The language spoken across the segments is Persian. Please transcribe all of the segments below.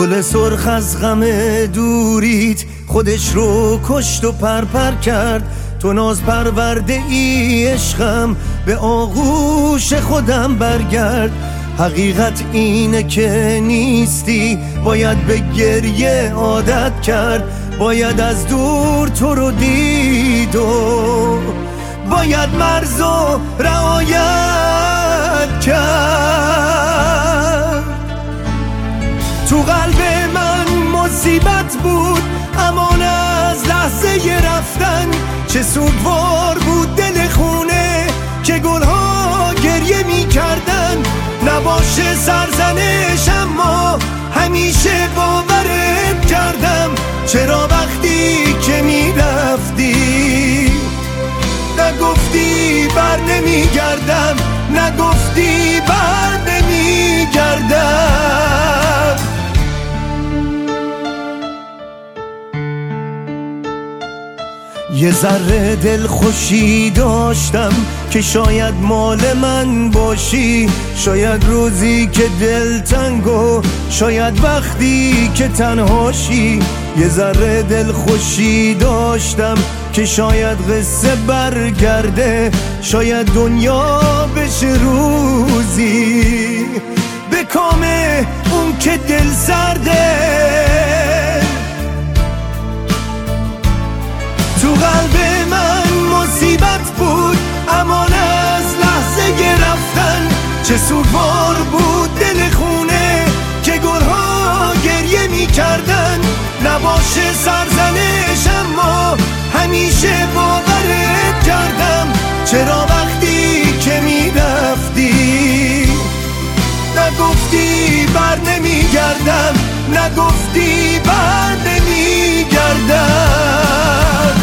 گل سرخ از غم دوریت خودش رو کشت و پرپر کرد. تو ناز پرورده ای عشقم، به آغوش خودم برگرد. حقیقت اینه که نیستی، باید به گریه عادت کرد. باید از دور تو رو دید و باید مرزو رعایت کرد. تو قلب من مصیبت بود امان از لحظه رفتن. چه سوگوار بود دل خونه که گلها گریه می کردن. نباشه سرزنش اما همیشه باورت کردم. چرا وقتی که می رفتی نگفتی بر نمی گردم، نگفتی بر نمی گردم. یه ذره دل خوشی داشتم که شاید مال من باشی. شاید روزی که دل تنگو، شاید وقتی که تنهاشی. یه ذره دل خوشی داشتم که شاید قصه برگرده. شاید دنیا بشه روزی به کام اون که دل سرده. تو قلب من مصیبت بود امان از لحظه رفتن. چه سوگوار بود دل خونه که گلها گریه می کردن. نباشه سرزنش اما همیشه باورت کردم. چرا وقتی که می رفتی نگفتی بر نمی گردم، نگفتی بر نمی گردم.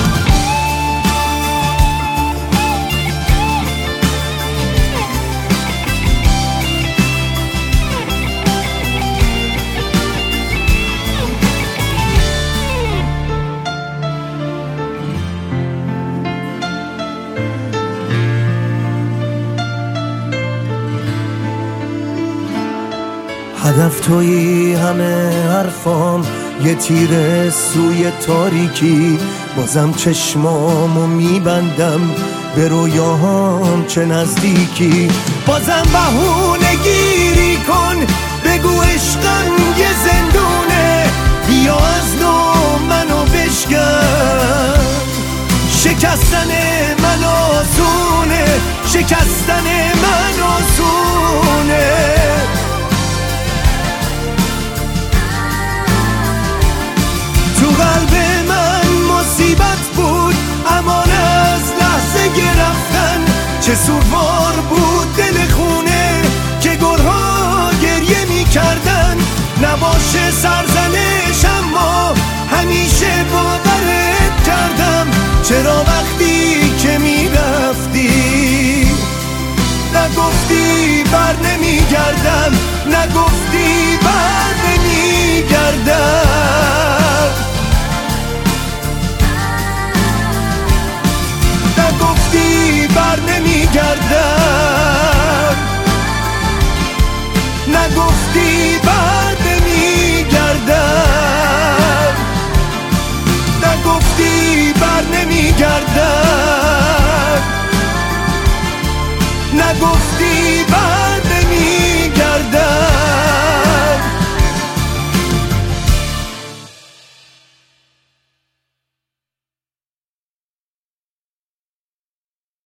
هدف تویی همه حرفام، یه تیر سوی تاریکی. بازم چشمامو میبندم به رویاهام چه نزدیکی. بازم بهونه گیری کن، بگو عشقم یه زندونه. بیا از نو منو بشکن، شکستن من آسونه، شکستن من آسونه. قلب من مصیبت بود امان از لحظه رفتن. چه سوگوار بود دل خونه که گلها گریه می کردن. نباشه سر